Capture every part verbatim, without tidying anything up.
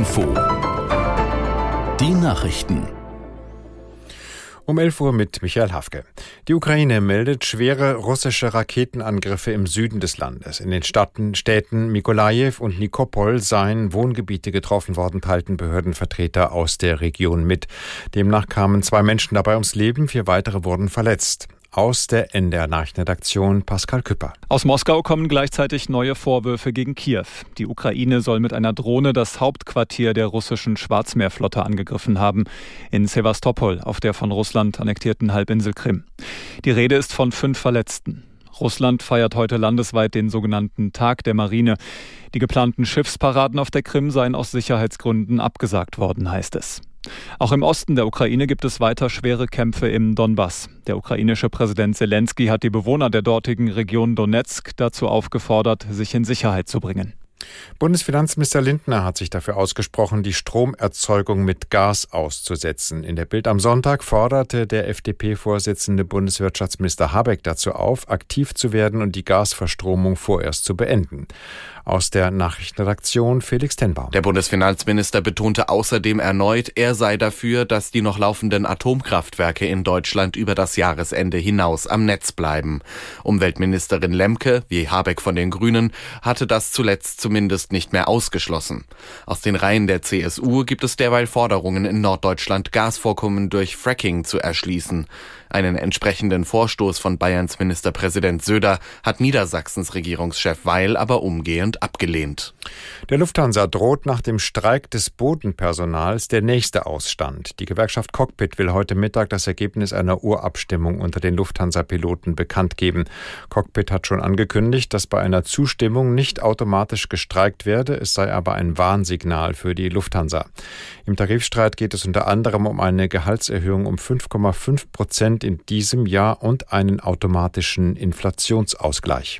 Info. Die Nachrichten. Um elf Uhr mit Michael Hafke. Die Ukraine meldet schwere russische Raketenangriffe im Süden des Landes. In den Städten, Städten Mykolajiw und Nikopol seien Wohngebiete getroffen worden, teilten Behördenvertreter aus der Region mit. Demnach kamen zwei Menschen dabei ums Leben, vier weitere wurden verletzt. Aus der N D R-Nachrichtenredaktion Pascal Küpper. Aus Moskau kommen gleichzeitig neue Vorwürfe gegen Kiew. Die Ukraine soll mit einer Drohne das Hauptquartier der russischen Schwarzmeerflotte angegriffen haben, in Sewastopol, auf der von Russland annektierten Halbinsel Krim. Die Rede ist von fünf Verletzten. Russland feiert heute landesweit den sogenannten Tag der Marine. Die geplanten Schiffsparaden auf der Krim seien aus Sicherheitsgründen abgesagt worden, heißt es. Auch im Osten der Ukraine gibt es weiter schwere Kämpfe im Donbass. Der ukrainische Präsident Zelensky hat die Bewohner der dortigen Region Donezk dazu aufgefordert, sich in Sicherheit zu bringen. Bundesfinanzminister Lindner hat sich dafür ausgesprochen, die Stromerzeugung mit Gas auszusetzen. In der Bild am Sonntag forderte der F D P-Vorsitzende Bundeswirtschaftsminister Habeck dazu auf, aktiv zu werden und die Gasverstromung vorerst zu beenden. Aus der Nachrichtenredaktion Felix Tenbaum. Der Bundesfinanzminister betonte außerdem erneut, er sei dafür, dass die noch laufenden Atomkraftwerke in Deutschland über das Jahresende hinaus am Netz bleiben. Umweltministerin Lemke, wie Habeck von den Grünen, hatte das zuletzt zumindest nicht mehr ausgeschlossen. Aus den Reihen der C S U gibt es derweil Forderungen, in Norddeutschland Gasvorkommen durch Fracking zu erschließen. Einen entsprechenden Vorstoß von Bayerns Ministerpräsident Söder hat Niedersachsens Regierungschef Weil aber umgehend abgelehnt. Der Lufthansa droht nach dem Streik des Bodenpersonals der nächste Ausstand. Die Gewerkschaft Cockpit will heute Mittag das Ergebnis einer Urabstimmung unter den Lufthansa-Piloten bekannt geben. Cockpit hat schon angekündigt, dass bei einer Zustimmung nicht automatisch gestreikt werde. Es sei aber ein Warnsignal für die Lufthansa. Im Tarifstreit geht es unter anderem um eine Gehaltserhöhung um fünf Komma fünf Prozent in diesem Jahr und einen automatischen Inflationsausgleich.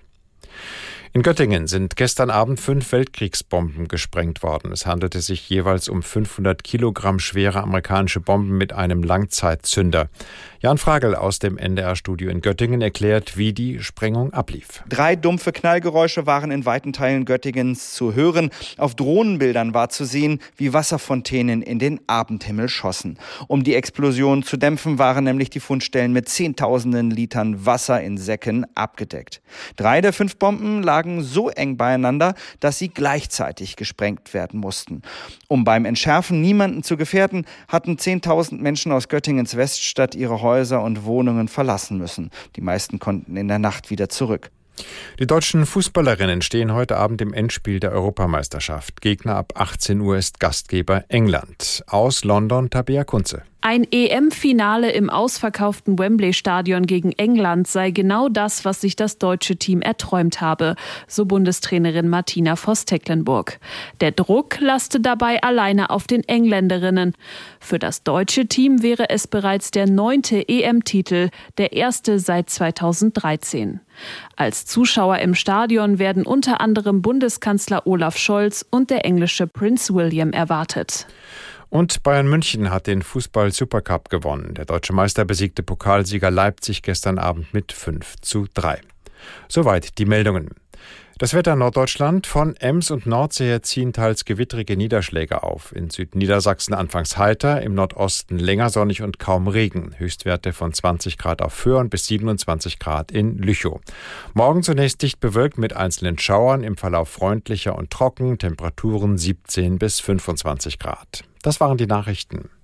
In Göttingen sind gestern Abend fünf Weltkriegsbomben gesprengt worden. Es handelte sich jeweils um fünfhundert Kilogramm schwere amerikanische Bomben mit einem Langzeitzünder. Jan Fragel aus dem N D R-Studio in Göttingen erklärt, wie die Sprengung ablief. Drei dumpfe Knallgeräusche waren in weiten Teilen Göttingens zu hören. Auf Drohnenbildern war zu sehen, wie Wasserfontänen in den Abendhimmel schossen. Um die Explosion zu dämpfen, waren nämlich die Fundstellen mit Zehntausenden Litern Wasser in Säcken abgedeckt. Drei der fünf Bomben lagen so eng beieinander, dass sie gleichzeitig gesprengt werden mussten. Um beim Entschärfen niemanden zu gefährden, hatten zehntausend Menschen aus Göttingens Weststadt ihre Häuser und Wohnungen verlassen müssen. Die meisten konnten in der Nacht wieder zurück. Die deutschen Fußballerinnen stehen heute Abend im Endspiel der Europameisterschaft. Gegner ab achtzehn Uhr ist Gastgeber England. Aus London Tabea Kunze. Ein E M-Finale im ausverkauften Wembley-Stadion gegen England sei genau das, was sich das deutsche Team erträumt habe, so Bundestrainerin Martina Voss-Tecklenburg. Der Druck laste dabei alleine auf den Engländerinnen. Für das deutsche Team wäre es bereits der neunte E M-Titel, der erste seit zweitausenddreizehn. Als Zuschauer im Stadion werden unter anderem Bundeskanzler Olaf Scholz und der englische Prinz William erwartet. Und Bayern München hat den Fußball-Supercup gewonnen. Der deutsche Meister besiegte Pokalsieger Leipzig gestern Abend mit fünf zu drei. Soweit die Meldungen. Das Wetter in Norddeutschland: von Ems und Nordsee her ziehen teils gewittrige Niederschläge auf. In Südniedersachsen anfangs heiter, im Nordosten länger sonnig und kaum Regen. Höchstwerte von zwanzig Grad auf Föhren bis siebenundzwanzig Grad in Lüchow. Morgen zunächst dicht bewölkt mit einzelnen Schauern, im Verlauf freundlicher und trocken, Temperaturen siebzehn bis fünfundzwanzig Grad. Das waren die Nachrichten.